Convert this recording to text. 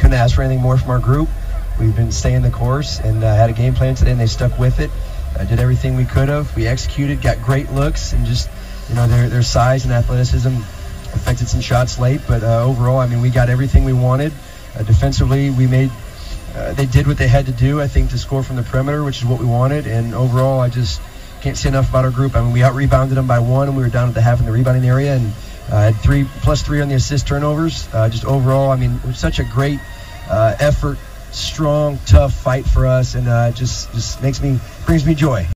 couldn't ask for anything more from our group. We've been staying the course and had a game plan today, and they stuck with it. Did everything we could have. We executed, got great looks, and just, their size and athleticism affected some shots late. But overall, I mean, we got everything we wanted. Defensively, they did what they had to do, I think, to score from the perimeter, which is what we wanted. And overall, I just can't say enough about our group. I mean, we out-rebounded them by 1, and we were down at the half in the rebounding area, and had +3 on the assist turnovers. Just overall, I mean, it was such a great effort, strong, tough fight for us, and just brings me joy.